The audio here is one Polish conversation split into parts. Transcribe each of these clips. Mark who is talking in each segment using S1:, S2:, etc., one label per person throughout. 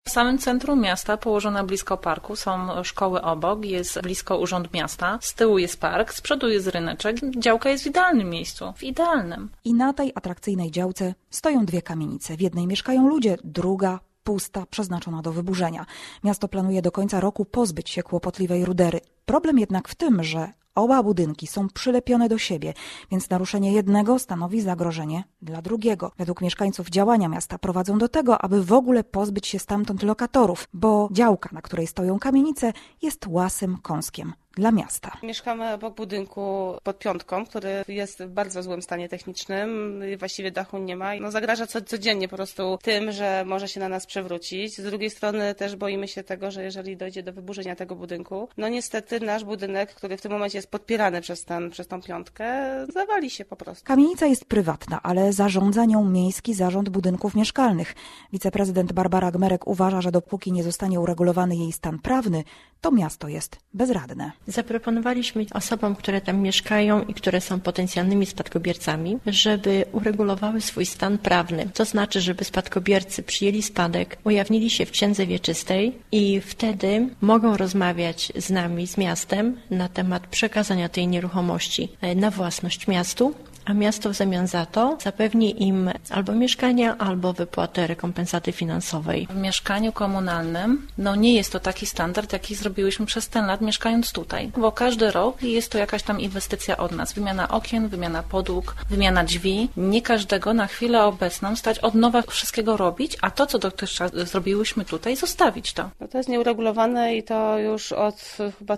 S1: W samym centrum miasta, położona blisko parku, są szkoły obok, jest blisko urząd miasta, z tyłu jest park, z przodu jest ryneczek. Działka jest w idealnym miejscu, w idealnym.
S2: I na tej atrakcyjnej działce stoją dwie kamienice. W jednej mieszkają ludzie, druga pusta, przeznaczona do wyburzenia. Miasto planuje do końca roku pozbyć się kłopotliwej rudery. Problem jednak w tym, że oba budynki są przylepione do siebie, więc naruszenie jednego stanowi zagrożenie dla drugiego. Według mieszkańców działania miasta prowadzą do tego, aby w ogóle pozbyć się stamtąd lokatorów, bo działka, na której stoją kamienice, jest łasym kąskiem dla miasta.
S3: Mieszkamy obok budynku pod Piątką, który jest w bardzo złym stanie technicznym, właściwie dachu nie ma. Zagraża codziennie po prostu tym, że może się na nas przewrócić. Z drugiej strony też boimy się tego, że jeżeli dojdzie do wyburzenia tego budynku, niestety nasz budynek, który w tym momencie jest podpierany przez tą Piątkę, zawali się po prostu.
S2: Kamienica jest prywatna, ale zarządza nią Miejski Zarząd Budynków Mieszkalnych. Wiceprezydent Barbara Gmerek uważa, że dopóki nie zostanie uregulowany jej stan prawny, to miasto jest bezradne.
S4: Zaproponowaliśmy osobom, które tam mieszkają i które są potencjalnymi spadkobiercami, żeby uregulowały swój stan prawny. To znaczy, żeby spadkobiercy przyjęli spadek, ujawnili się w księdze wieczystej i wtedy mogą rozmawiać z nami, z miastem na temat przekazania tej nieruchomości na własność miastu, a miasto w zamian za to zapewni im albo mieszkania, albo wypłatę rekompensaty finansowej.
S1: W mieszkaniu komunalnym nie jest to taki standard, jaki zrobiłyśmy przez ten lat mieszkając tutaj, bo każdy rok jest to jakaś tam inwestycja od nas. Wymiana okien, wymiana podłóg, wymiana drzwi. Nie każdego na chwilę obecną stać od nowa wszystkiego robić, a to, co dotychczas zrobiłyśmy tutaj, zostawić to.
S3: To jest nieuregulowane i to już od chyba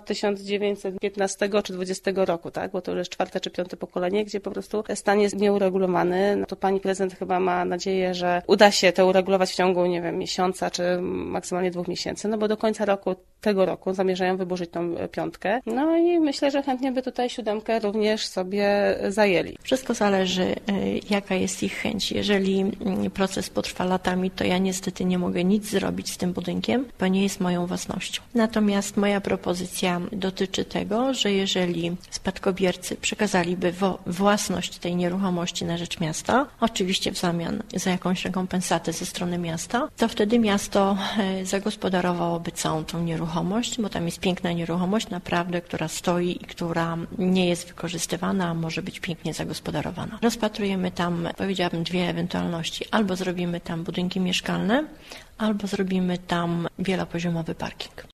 S3: 1915 czy 20 roku, tak? Bo to już jest 4. czy 5. pokolenie, gdzie po prostu stan jest nieuregulowany. To pani prezydent chyba ma nadzieję, że uda się to uregulować w ciągu, miesiąca, czy maksymalnie 2 miesięcy, bo do końca tego roku zamierzają wyburzyć tą Piątkę. I myślę, że chętnie by tutaj 7 również sobie zajęli.
S4: Wszystko zależy, jaka jest ich chęć. Jeżeli proces potrwa latami, to ja niestety nie mogę nic zrobić z tym budynkiem, bo nie jest moją własnością. Natomiast moja propozycja dotyczy tego, że jeżeli spadkobiercy przekazaliby własność tej nieruchomości na rzecz miasta, oczywiście w zamian za jakąś rekompensatę ze strony miasta, to wtedy miasto zagospodarowałoby całą tą nieruchomość, bo tam jest piękna nieruchomość naprawdę, która stoi i która nie jest wykorzystywana, a może być pięknie zagospodarowana. Rozpatrujemy tam, powiedziałabym, 2 ewentualności. Albo zrobimy tam budynki mieszkalne, albo zrobimy tam wielopoziomowy parking.